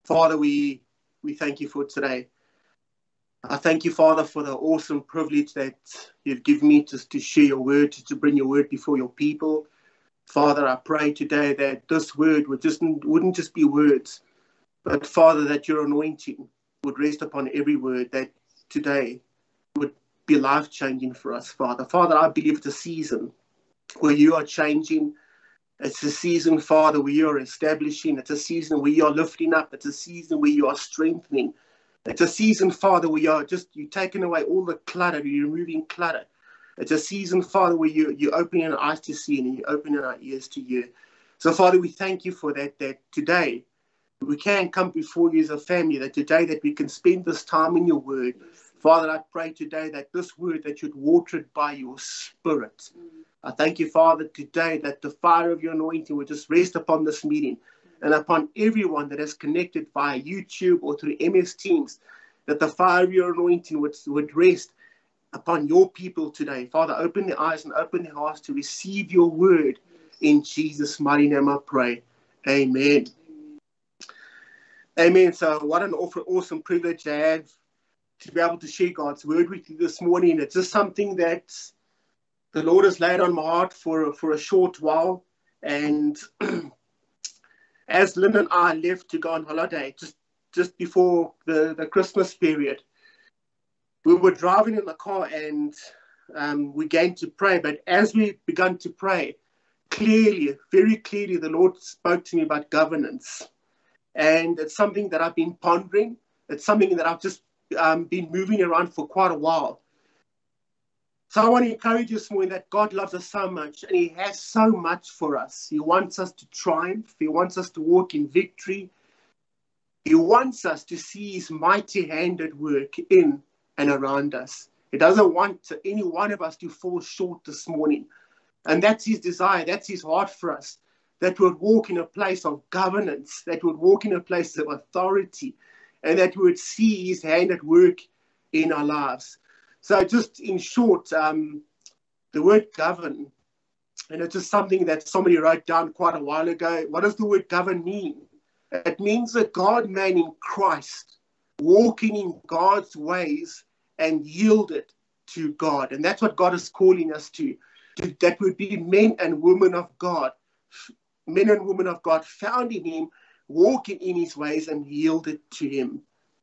Father, we thank you for today. I thank you, Father, for the awesome privilege that you've given me to share your word, to bring your word before your people. Father, I pray today that this word wouldn't just be words, but Father, that your anointing would rest upon every word, that today would be life-changing for us, Father. Father, I believe it's a season where you are changing. It's a season, Father, where you are establishing. It's a season where you are lifting up. It's a season where you are strengthening. It's a season, Father, where you're taking away all the clutter, you're removing clutter. It's a season, Father, where you're opening our eyes to see and you're opening our ears to hear. So, Father, we thank you for that today we can come before you as a family, that today that we can spend this time in your word. Father, I pray today that this word, that you'd water it by your spirit. I thank you, Father, today that the fire of your anointing would just rest upon this meeting and upon everyone that is connected via YouTube or through MS Teams, that the fire of your anointing would rest upon your people today. Father, open their eyes and open their hearts to receive your word. In Jesus' mighty name I pray. Amen. Amen. So what an awesome privilege I have to be able to share God's word with you this morning. It's just something that the Lord has laid on my heart for a short while. And as Lynn and I left to go on holiday, just before the Christmas period, we were driving in the car and we began to pray. But as we began to pray, very clearly, the Lord spoke to me about governance. And it's something that I've been pondering. It's something that I've just been moving around for quite a while. So I want to encourage you this morning that God loves us so much and he has so much for us. He wants us to triumph. He wants us to walk in victory. He wants us to see his mighty hand at work in and around us. He doesn't want any one of us to fall short this morning. And that's his desire. That's his heart for us. That would walk in a place of governance, that would walk in a place of authority, and that we would see his hand at work in our lives. So just in short, the word govern, and it's just something that somebody wrote down quite a while ago. What does the word govern mean? It means a God-man in Christ, walking in God's ways and yielded to God. And that's what God is calling us to. That would be men and women of God. Men and women of God found in him, walking in his ways and yielded to him.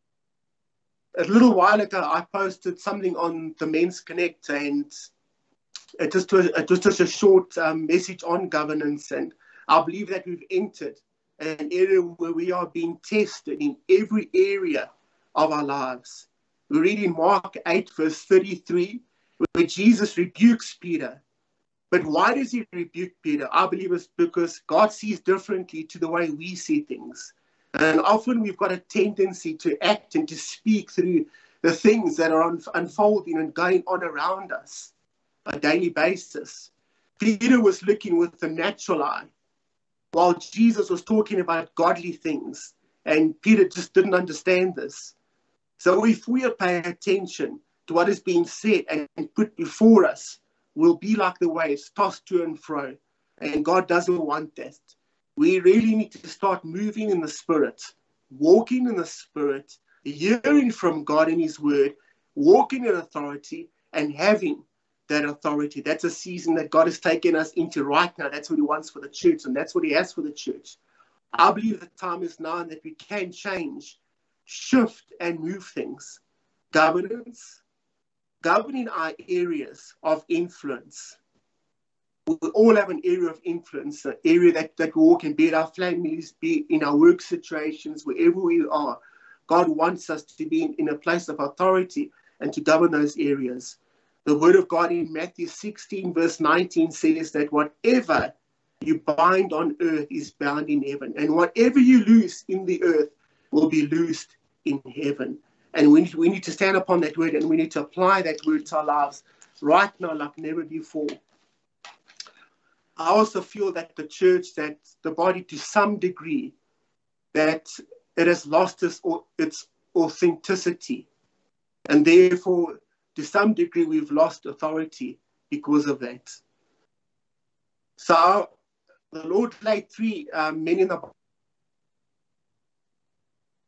A little while ago, I posted something on the Men's Connect, and it was just a short message on governance. And I believe that we've entered an area where we are being tested in every area of our lives. We read in Mark 8, verse 33, where Jesus rebukes Peter. But why does he rebuke Peter? I believe it's because God sees differently to the way we see things. And often we've got a tendency to act and to speak through the things that are unfolding and going on around us on a daily basis. Peter was looking with the natural eye, while Jesus was talking about godly things. And Peter just didn't understand this. So if we pay attention to what is being said and put before us, we'll be like the waves, tossed to and fro. And God doesn't want that. We really need to start moving in the Spirit, walking in the Spirit, hearing from God in his word, walking in authority, and having that authority. That's a season that God has taken us into right now. That's what he wants for the church, and that's what he has for the church. I believe the time is now that we can change, shift, and move things. Governance, governing our areas of influence. We all have an area of influence, an area that we walk in, be it our families, be it in our work situations, wherever we are. God wants us to be in a place of authority and to govern those areas. The word of God in Matthew 16, verse 19 says that whatever you bind on earth is bound in heaven, and whatever you loose in the earth will be loosed in heaven. And we need to stand upon that word, and we need to apply that word to our lives right now like never before. I also feel that the church, that the body to some degree, that it has lost its authenticity. And therefore, to some degree, we've lost authority because of that. So the Lord laid three men in the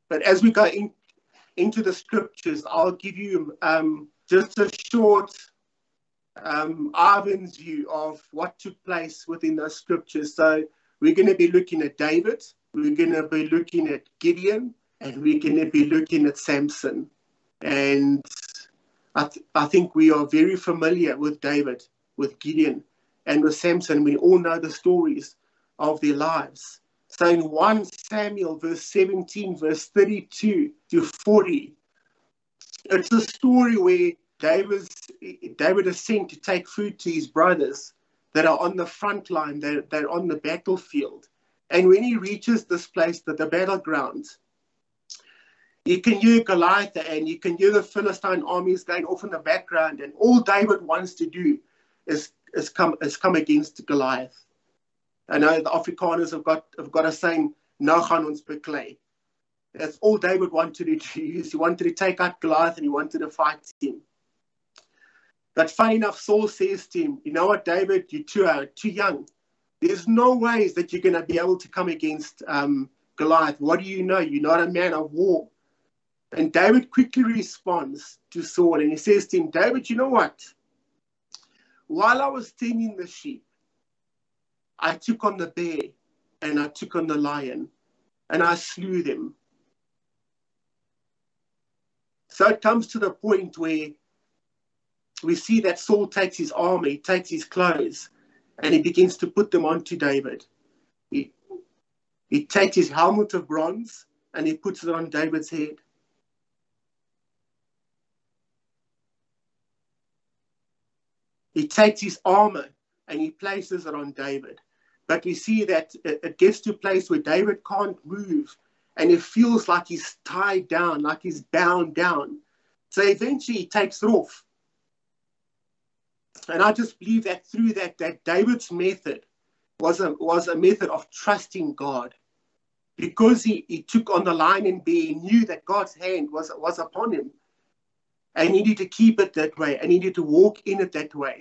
But as we go into the scriptures, I'll give you just a short Ivan's view of what took place within those scriptures. So we're going to be looking at David, we're going to be looking at Gideon, and we're going to be looking at Samson. And I think we are very familiar with David, with Gideon, and with Samson. We all know the stories of their lives. So in 1 Samuel, verse 17, verse 32 to 40, it's a story where David is sent to take food to his brothers that are on the front line, they're on the battlefield. And when he reaches this place, the battleground, you can hear Goliath and you can hear the Philistine armies going off in the background. And all David wants to do is come against Goliath. I know the Afrikaners have got a saying, "Nou gaan ons beklei." That's all David wanted to do. He wanted to take out Goliath and he wanted to fight him. But funny enough, Saul says to him, "You know what, David, you're too young. There's no ways that you're going to be able to come against Goliath. What do you know? You're not a man of war." And David quickly responds to Saul and he says to him, "David, you know what? While I was tending the sheep, I took on the bear and I took on the lion and I slew them." So it comes to the point where we see that Saul takes his armor, he takes his clothes, and he begins to put them onto David. He takes his helmet of bronze and he puts it on David's head. He takes his armor and he places it on David. But we see that it gets to a place where David can't move and it feels like he's tied down, like he's bound down. So eventually he takes it off. And I just believe that through that David's method was a method of trusting God. Because he took on the lion and bear, he knew that God's hand was upon him. And he needed to keep it that way. And he needed to walk in it that way.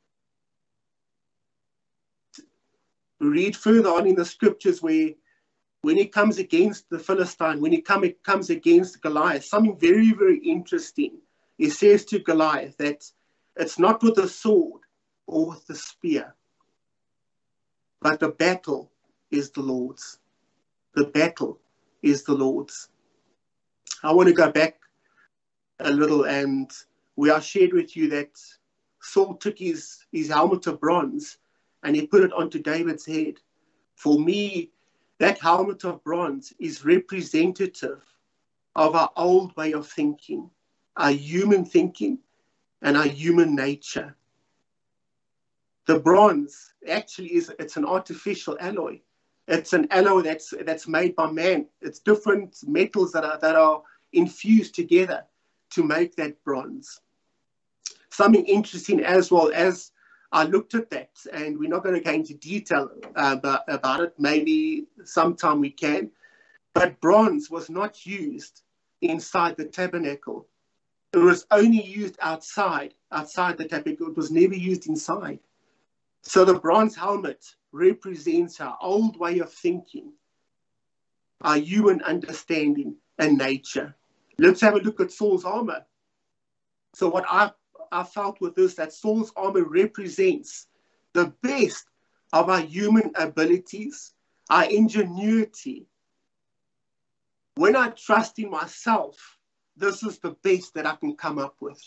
Read further on in the scriptures where when he comes against the Philistine, when he comes against Goliath, something very, very interesting. He says to Goliath that it's not with the sword or with the spear, but the battle is the Lord's. The battle is the Lord's. I want to go back a little, and we are shared with you that Saul took his helmet of bronze and he put it onto David's head. For me, that helmet of bronze is representative of our old way of thinking, our human thinking, and our human nature. The bronze actually it's an artificial alloy. It's an alloy that's made by man. It's different metals that are infused together to make that bronze. Something interesting as well, as I looked at that, and we're not going to go into detail about it. Maybe sometime we can. But bronze was not used inside the tabernacle. It was only used outside the tabernacle. It was never used inside. So the bronze helmet represents our old way of thinking, our human understanding and nature. Let's have a look at Saul's armor. So what I felt with this, that Saul's armor represents the best of our human abilities, our ingenuity. When I trust in myself, this is the best that I can come up with.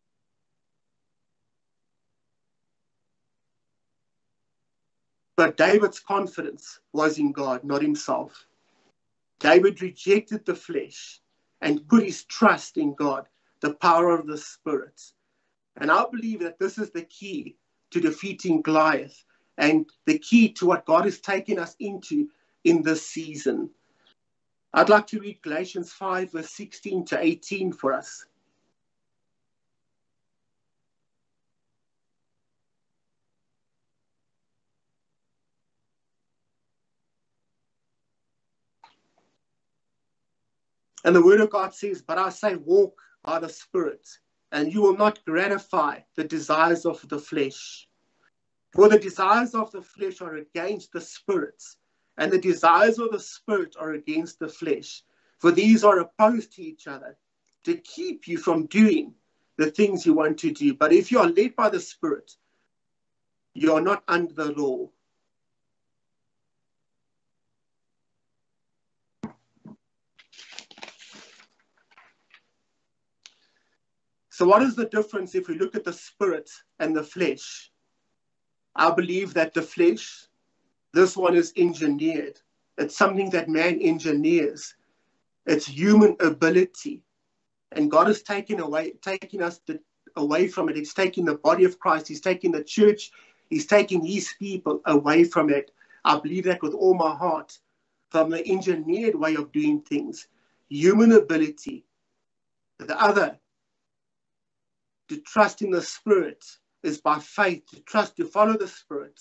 But David's confidence was in God, not himself. David rejected the flesh and put his trust in God, the power of the Spirit. And I believe that this is the key to defeating Goliath and the key to what God is taking us into in this season. I'd like to read Galatians 5, verse 16 to 18 for us. And the word of God says, "But I say, walk by the Spirit, and you will not gratify the desires of the flesh. For the desires of the flesh are against the Spirit, and the desires of the Spirit are against the flesh. For these are opposed to each other, to keep you from doing the things you want to do. But if you are led by the Spirit, you are not under the law. So what is the difference if we look at the Spirit and the flesh? I believe that the flesh, this one is engineered. It's something that man engineers. It's human ability. And God is taking us away from it. He's taking the body of Christ. He's taking the church. He's taking his people away from it. I believe that with all my heart, from the engineered way of doing things. Human ability. The other, to trust in the Spirit, is by faith, to follow the Spirit.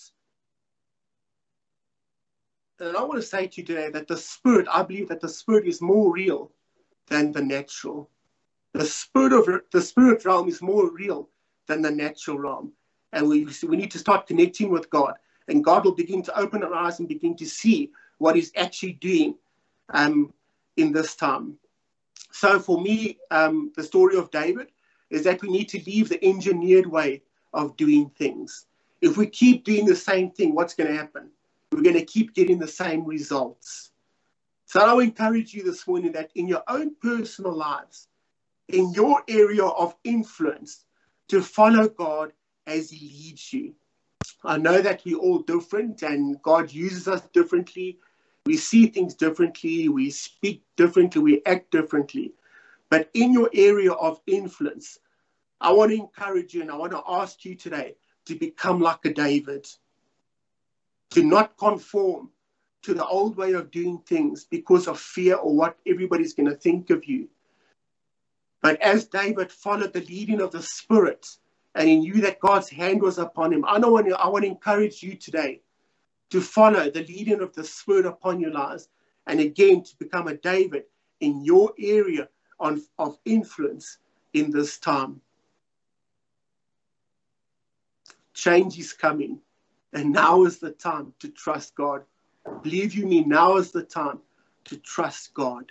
And I want to say to you today that the Spirit, I believe that the Spirit is more real than the natural. The spirit realm is more real than the natural realm. And we need to start connecting with God. And God will begin to open our eyes and begin to see what he's actually doing in this time. So for me, the story of David is that we need to leave the engineered way of doing things. If we keep doing the same thing, what's going to happen? We're going to keep getting the same results. So I will encourage you this morning that in your own personal lives, in your area of influence, to follow God as he leads you. I know that we're all different and God uses us differently. We see things differently. We speak differently. We act differently. But in your area of influence, I want to encourage you and I want to ask you today to become like a David. To not conform to the old way of doing things because of fear or what everybody's going to think of you. But as David followed the leading of the Spirit and he knew that God's hand was upon him, I want to encourage you today to follow the leading of the Spirit upon your lives and again to become a David in your area of influence in this time. Change is coming and now is the time to trust God. Believe you me, now is the time to trust God.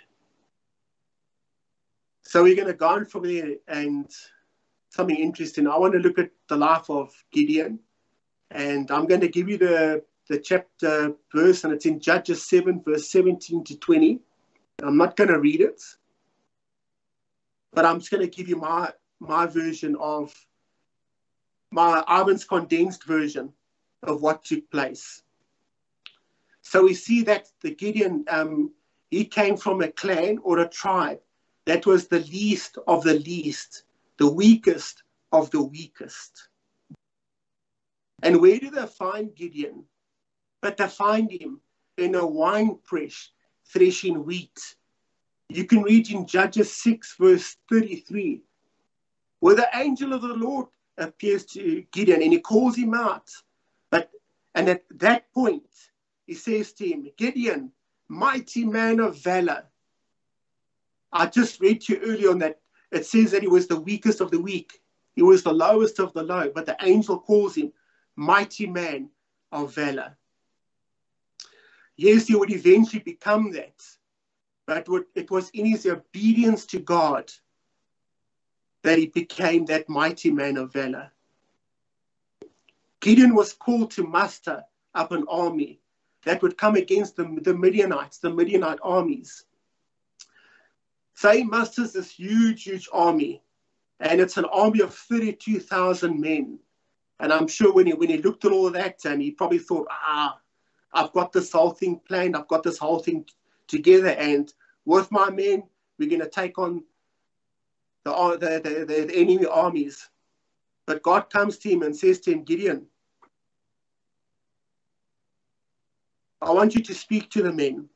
So we're going to go on from there and something interesting. I want to look at the life of Gideon. And I'm going to give you the chapter verse, and it's in Judges 7, verse 17 to 20. I'm not going to read it, but I'm just going to give you my version of my Ivan's condensed version of what took place. So we see that the Gideon, he came from a clan or a tribe that was the least of the least, the weakest of the weakest. And where do they find Gideon? But they find him in a wine press threshing wheat. You can read in Judges 6, verse 33, where the angel of the Lord appears to Gideon and he calls him out. And at that point, he says to him, Gideon, mighty man of valor. I just read to you earlier on that it says that he was the weakest of the weak. He was the lowest of the low, but the angel calls him mighty man of valor. Yes, he would eventually become that, but it was in his obedience to God that he became that mighty man of valor. Gideon was called to muster up an army that would come against the Midianites, the Midianite armies. So he musters this huge, huge army, and it's an army of 32,000 men. And I'm sure when he looked at all of that, and he probably thought, I've got this whole thing planned, I've got this whole thing together, and with my men, we're going to take on the enemy armies. But God comes to him and says to him, Gideon, I want you to speak to the men.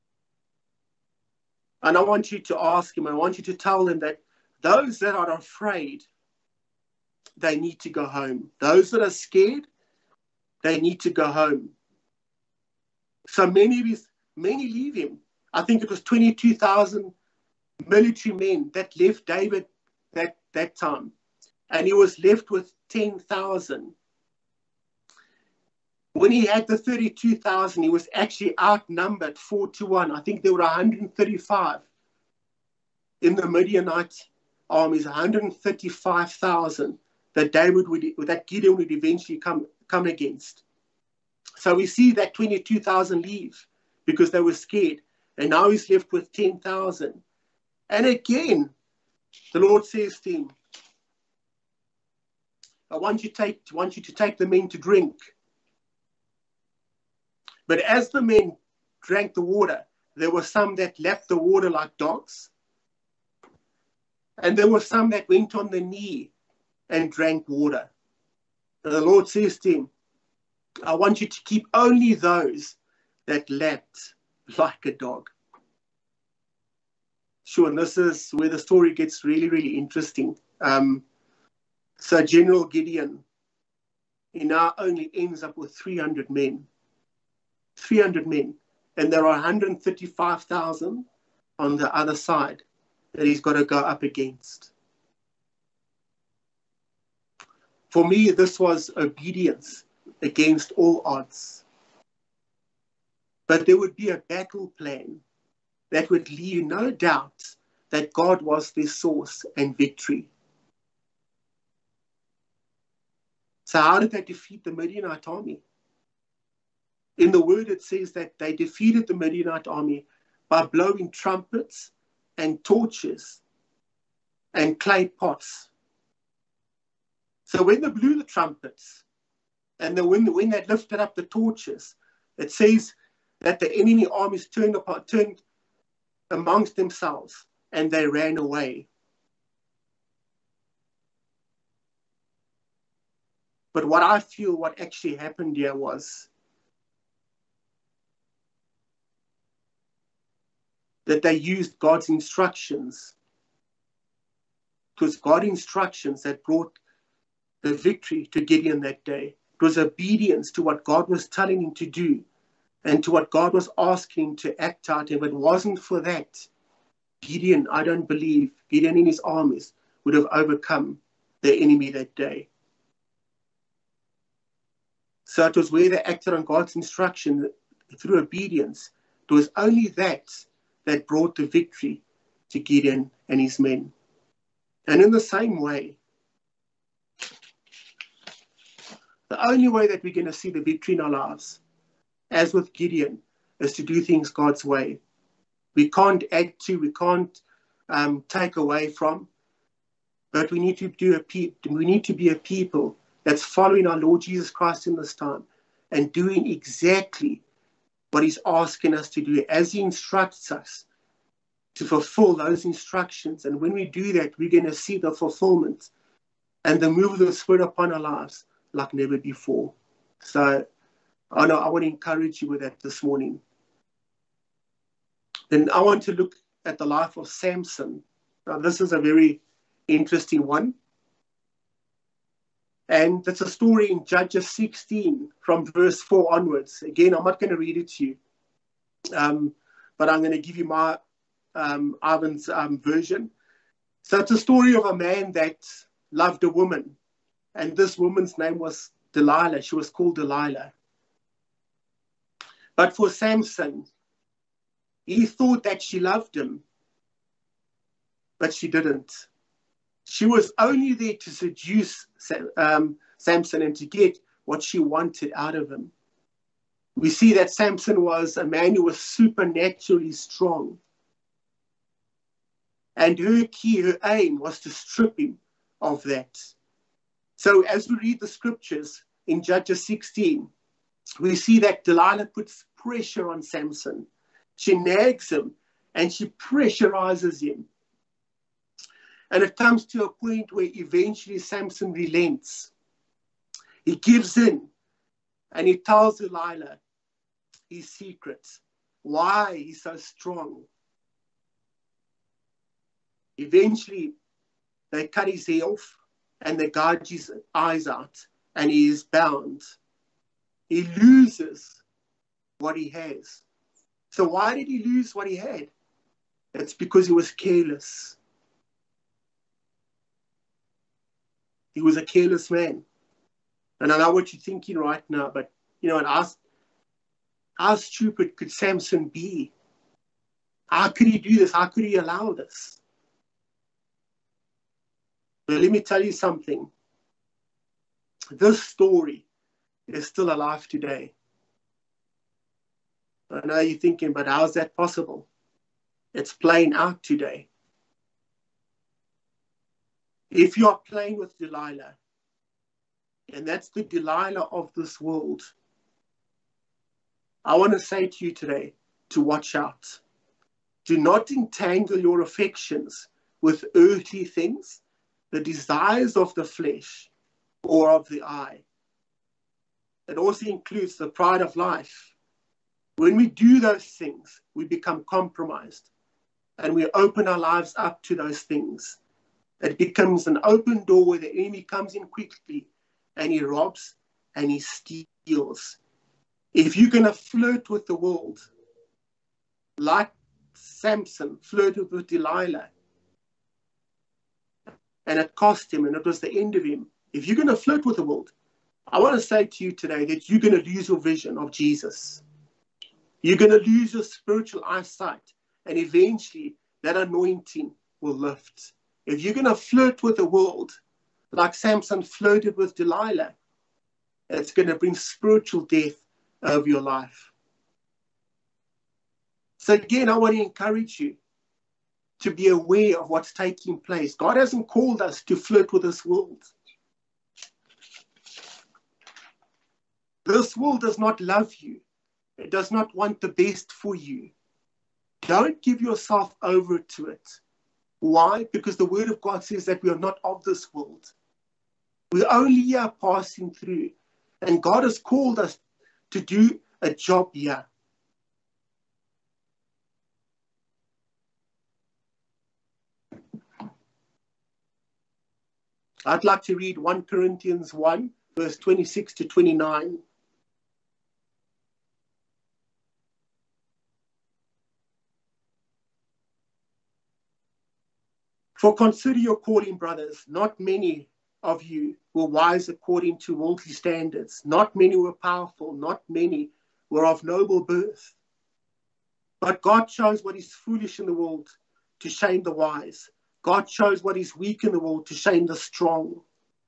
And I want you to ask him, I want you to tell them that those that are afraid, they need to go home. Those that are scared, they need to go home. So many leave him. I think it was 22,000 military men that left David that time. And he was left with 10,000. When he had the 32,000, he was actually outnumbered 4-1. I think there were 135 in the Midianite armies, 135,000 that Gideon would eventually come against. So we see that 22,000 leave because they were scared. And now he's left with 10,000. And again, the Lord says to him, I want you to take the men to drink. But as the men drank the water, there were some that lapped the water like dogs. And there were some that went on the knee and drank water. And the Lord says to him, I want you to keep only those that lapped like a dog. Sure, and this is where the story gets really, really interesting. So General Gideon, he now only ends up with 300 men. 300 men. And there are 135,000 on the other side that he's got to go up against. For me, this was obedience against all odds. But there would be a battle plan that would leave no doubt that God was their source and victory. So how did they defeat the Midianite army? In the word it says that they defeated the Midianite army by blowing trumpets and torches and clay pots. So when they blew the trumpets and when they lifted up the torches, it says that the enemy armies turned amongst themselves and they ran away. But what I feel what actually happened here was that they used God's instructions. It was God's instructions that brought the victory to Gideon that day. It was obedience to what God was telling him to do and to what God was asking him to act out. If it wasn't for that, Gideon, I don't believe, Gideon and his armies would have overcome the enemy that day. So it was where they acted on God's instruction through obedience. It was only that brought the victory to Gideon and his men. And in the same way, the only way that we're going to see the victory in our lives, as with Gideon, is to do things God's way. We can't add to, we can't take away from, but we need to be a people that's following our Lord Jesus Christ in this time and doing exactly what he's asking us to do as he instructs us to fulfill those instructions. And when we do that, we're going to see the fulfillment and the move of the Spirit upon our lives like never before. So I want to encourage you with that this morning. Then I want to look at the life of Samson. Now, this is a very interesting one. And that's a story in Judges 16 from verse 4 onwards. Again, I'm not going to read it to you, but I'm going to give you my Ivan's version. So it's a story of a man that loved a woman, and this woman's name was Delilah. She was called Delilah. But for Samson, he thought that she loved him, but she didn't. She was only there to seduce Samson and to get what she wanted out of him. We see that Samson was a man who was supernaturally strong. And her aim was to strip him of that. So as we read the scriptures in Judges 16, we see that Delilah puts pressure on Samson. She nags him and she pressurizes him. And it comes to a point where eventually Samson relents. He gives in and he tells Delilah his secrets, why he's so strong. Eventually, they cut his hair off and they gouge his eyes out and he is bound. He loses what he has. So why did he lose what he had? It's because he was careless. He was a careless man. And I know what you're thinking right now, but how stupid could Samson be? How could he do this? How could he allow this? But let me tell you something. This story is still alive today. I know you're thinking, but how's that possible? It's playing out today. If you are playing with Delilah, and that's the Delilah of this world, I want to say to you today to watch out. Do not entangle your affections with earthly things, the desires of the flesh or of the eye. It also includes the pride of life. When we do those things, we become compromised and we open our lives up to those things. It becomes an open door where the enemy comes in quickly and he robs and he steals. If you're going to flirt with the world, like Samson flirted with Delilah, and it cost him and it was the end of him. If you're going to flirt with the world, I want to say to you today that you're going to lose your vision of Jesus. You're going to lose your spiritual eyesight, and eventually that anointing will lift. If you're going to flirt with the world like Samson flirted with Delilah, it's going to bring spiritual death over your life. So again, I want to encourage you to be aware of what's taking place. God hasn't called us to flirt with this world. This world does not love you. It does not want the best for you. Don't give yourself over to it. Why? Because the word of God says that we are not of this world. We're only here passing through. And God has called us to do a job here. I'd like to read 1 Corinthians 1, verse 26 to 29. For consider your calling, brothers. Not many of you were wise according to worldly standards. Not many were powerful. Not many were of noble birth. But God chose what is foolish in the world to shame the wise. God chose what is weak in the world to shame the strong.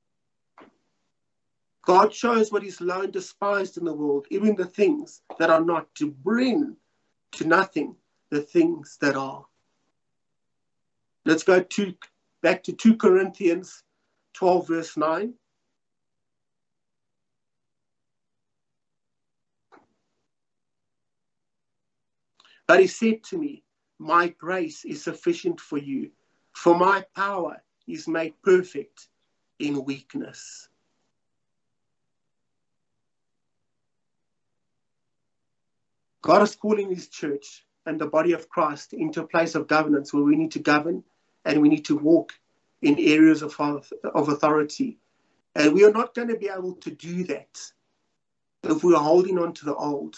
God chose what is low and despised in the world, even the things that are not, to bring to nothing the things that are. Let's go back to 2 Corinthians 12, verse 9. But he said to me, my grace is sufficient for you, for my power is made perfect in weakness. God is calling his church and the body of Christ into a place of governance where we need to govern and we need to walk in areas of authority. And we are not going to be able to do that if we are holding on to the old.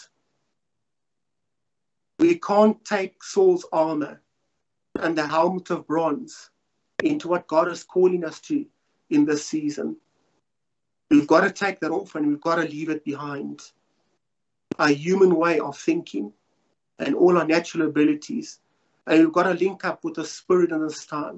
We can't take Saul's armor and the helmet of bronze into what God is calling us to in this season. We've got to take that off and we've got to leave it behind. Our human way of thinking and all our natural abilities. And we've got to link up with the Spirit in this time.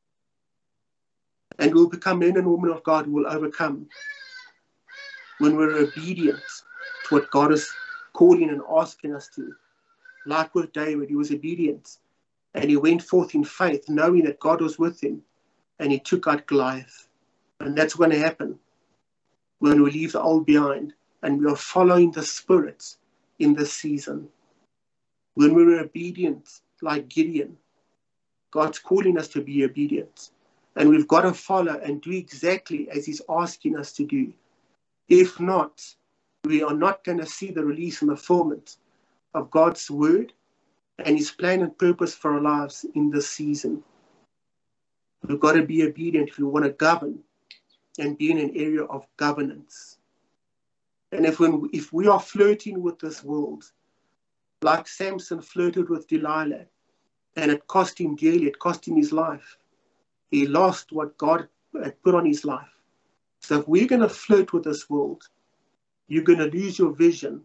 And we'll become men and women of God who will overcome when we're obedient to what God is calling and asking us to. Like with David, he was obedient. And he went forth in faith, knowing that God was with him. And he took out Goliath. And that's going to happen when we leave the old behind and we are following the Spirit in this season. When we're obedient, like Gideon, God's calling us to be obedient. And we've got to follow and do exactly as he's asking us to do. If not, we are not going to see the release and the fulfillment of God's word and his plan and purpose for our lives in this season. We've got to be obedient if we want to govern and be in an area of governance. And if we are flirting with this world, like Samson flirted with Delilah, and it cost him dearly, it cost him his life. He lost what God had put on his life. So if we're going to flirt with this world, you're going to lose your vision.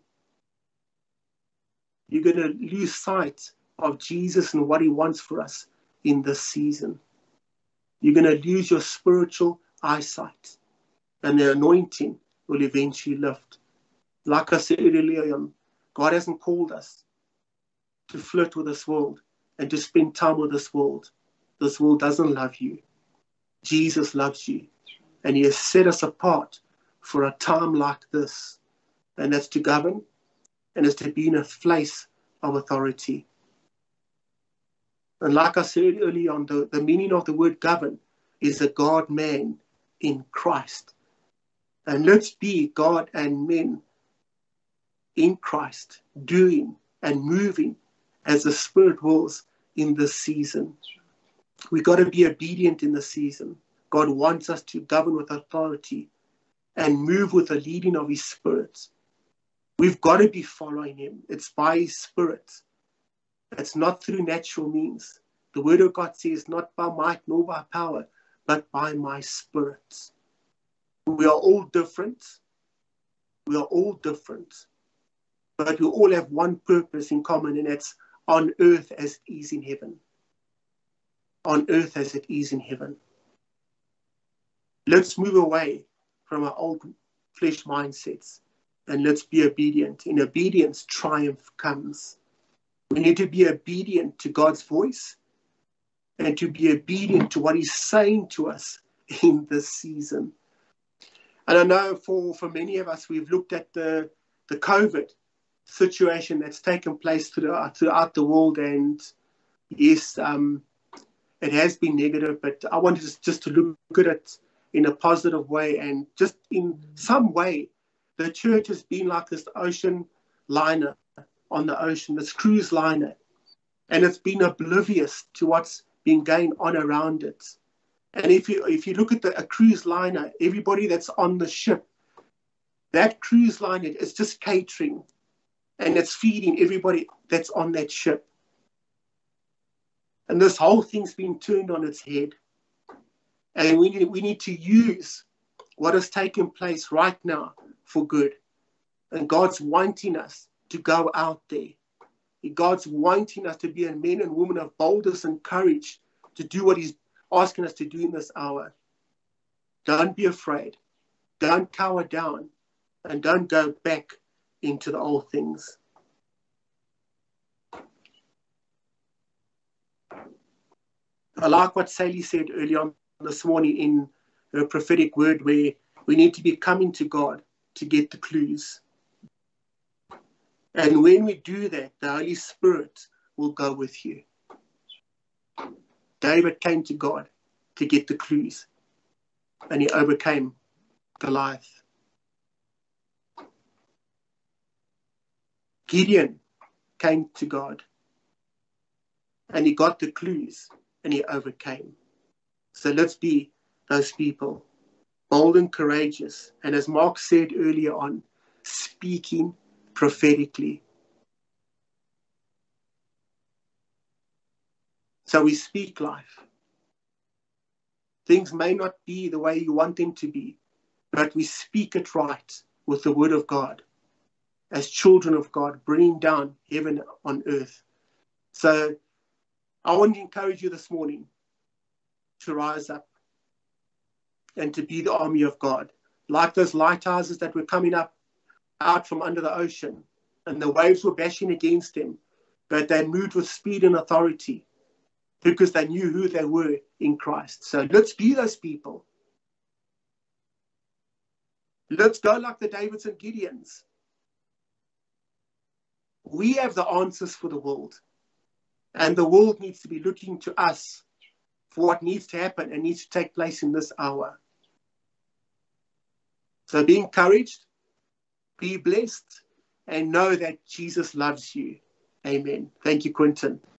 You're going to lose sight of Jesus and what he wants for us in this season. You're going to lose your spiritual eyesight, and the anointing will eventually lift. Like I said earlier on, God hasn't called us to flirt with this world and to spend time with this world. This world doesn't love you. Jesus loves you, and he has set us apart for a time like this, and that's to govern, and it's to be in a place of authority. And like I said earlier on, the meaning of the word govern is a God-man in Christ. And let's be God and men in Christ, doing and moving as the Spirit wills in this season. We got to be obedient in the season. God wants us to govern with authority and move with the leading of his Spirit. We've got to be following him. It's by his Spirit. It's not through natural means. The word of God says, not by might nor by power, but by my Spirit. We are all different. We are all different. But we all have one purpose in common, and it's on earth as it is in heaven. On earth as it is in heaven. Let's move away from our old flesh mindsets, and let's be obedient. In obedience, triumph comes. We need to be obedient to God's voice and to be obedient to what he's saying to us in this season. And I know for many of us, we've looked at the COVID situation that's taken place throughout the world, and yes, it has been negative, but I wanted just to look at it in a positive way, and just in some way, the church has been like this ocean liner on the ocean, this cruise liner, and it's been oblivious to what's been going on around it. And if you look at a cruise liner, everybody that's on the ship, that cruise liner is just catering, and it's feeding everybody that's on that ship. And this whole thing's been turned on its head. And we need to use what has taken place right now for good. And God's wanting us to go out there. God's wanting us to be a men and women of boldness and courage to do what he's asking us to do in this hour. Don't be afraid. Don't cower down. And don't go back into the old things. I like what Sally said earlier on this morning in her prophetic word, where we need to be coming to God to get the clues. And when we do that, the Holy Spirit will go with you. David came to God to get the clues, and he overcame Goliath. Gideon came to God, and he got the clues, and he overcame. So let's be those people, bold and courageous, and as Mark said earlier on, speaking prophetically. So we speak life. Things may not be the way you want them to be, but we speak it right with the word of God, as children of God, bringing down heaven on earth. So I want to encourage you this morning to rise up and to be the army of God, like those lighthouses that were coming up out from under the ocean, and the waves were bashing against them, but they moved with speed and authority because they knew who they were in Christ. So let's be those people. Let's go like the Davids and Gideons. We have the answers for the world, and the world needs to be looking to us for what needs to happen and needs to take place in this hour. So be encouraged, be blessed, and know that Jesus loves you. Amen. Thank you, Quentin.